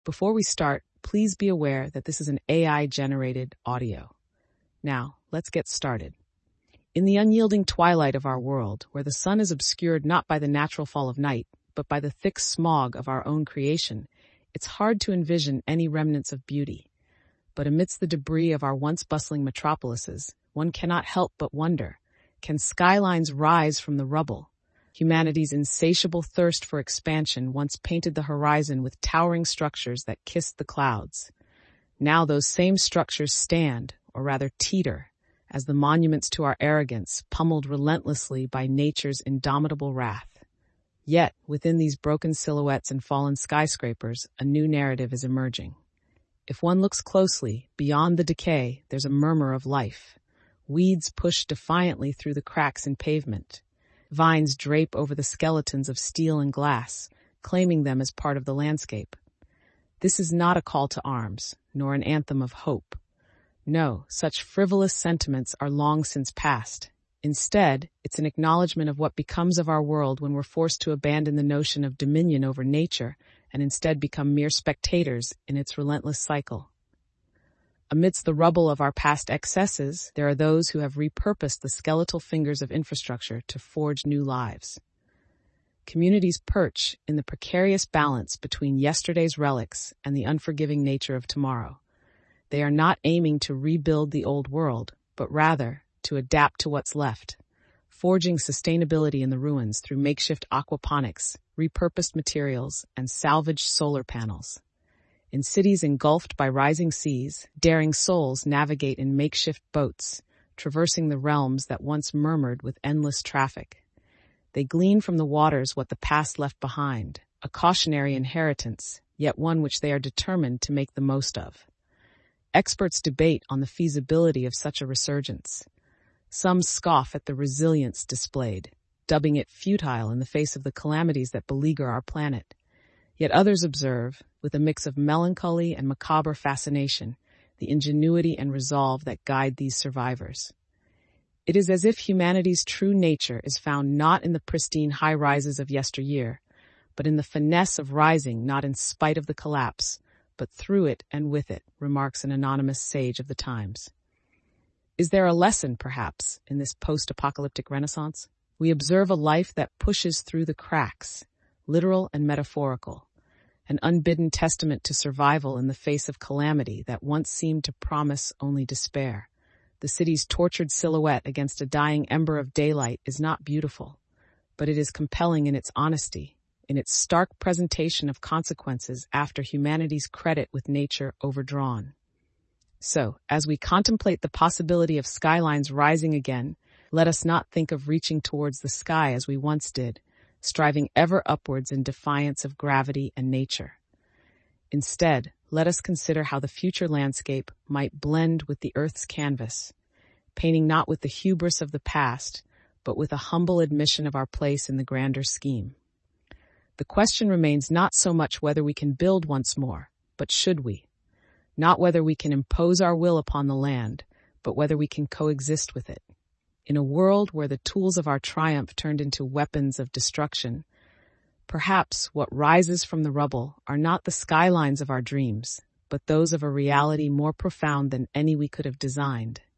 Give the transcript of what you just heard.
Before we start, please be aware that this is an AI-generated audio. Now, let's get started. In the unyielding twilight of our world, where the sun is obscured not by the natural fall of night, but by the thick smog of our own creation, it's hard to envision any remnants of beauty. But amidst the debris of our once bustling metropolises, one cannot help but wonder, can skylines rise from the rubble? Humanity's insatiable thirst for expansion once painted the horizon with towering structures that kissed the clouds. Now those same structures stand, or rather teeter, as the monuments to our arrogance, pummeled relentlessly by nature's indomitable wrath. Yet, within these broken silhouettes and fallen skyscrapers, a new narrative is emerging. If one looks closely, beyond the decay, there's a murmur of life. Weeds push defiantly through the cracks in pavement. Vines drape over the skeletons of steel and glass, claiming them as part of the landscape. This is not a call to arms, nor an anthem of hope. No, such frivolous sentiments are long since past. Instead, it's an acknowledgement of what becomes of our world when we're forced to abandon the notion of dominion over nature and instead become mere spectators in its relentless cycle. Amidst the rubble of our past excesses, there are those who have repurposed the skeletal fingers of infrastructure to forge new lives. Communities perch in the precarious balance between yesterday's relics and the unforgiving nature of tomorrow. They are not aiming to rebuild the old world, but rather to adapt to what's left, forging sustainability in the ruins through makeshift aquaponics, repurposed materials, and salvaged solar panels. In cities engulfed by rising seas, daring souls navigate in makeshift boats, traversing the realms that once murmured with endless traffic. They glean from the waters what the past left behind, a cautionary inheritance, yet one which they are determined to make the most of. Experts debate on the feasibility of such a resurgence. Some scoff at the resilience displayed, dubbing it futile in the face of the calamities that beleaguer our planet. Yet others observe, with a mix of melancholy and macabre fascination, the ingenuity and resolve that guide these survivors. It is as if humanity's true nature is found not in the pristine high-rises of yesteryear, but in the finesse of rising not in spite of the collapse, but through it and with it, remarks an anonymous sage of the times. Is there a lesson, perhaps, in this post-apocalyptic renaissance? We observe a life that pushes through the cracks, literal and metaphorical, an unbidden testament to survival in the face of calamity that once seemed to promise only despair. The city's tortured silhouette against a dying ember of daylight is not beautiful, but it is compelling in its honesty, in its stark presentation of consequences after humanity's credit with nature overdrawn. So, as we contemplate the possibility of skylines rising again, let us not think of reaching towards the sky as we once did, striving ever upwards in defiance of gravity and nature. Instead, let us consider how the future landscape might blend with the Earth's canvas, painting not with the hubris of the past, but with a humble admission of our place in the grander scheme. The question remains not so much whether we can build once more, but should we? Not whether we can impose our will upon the land, but whether we can coexist with it. In a world where the tools of our triumph turned into weapons of destruction, perhaps what rises from the rubble are not the skylines of our dreams, but those of a reality more profound than any we could have designed.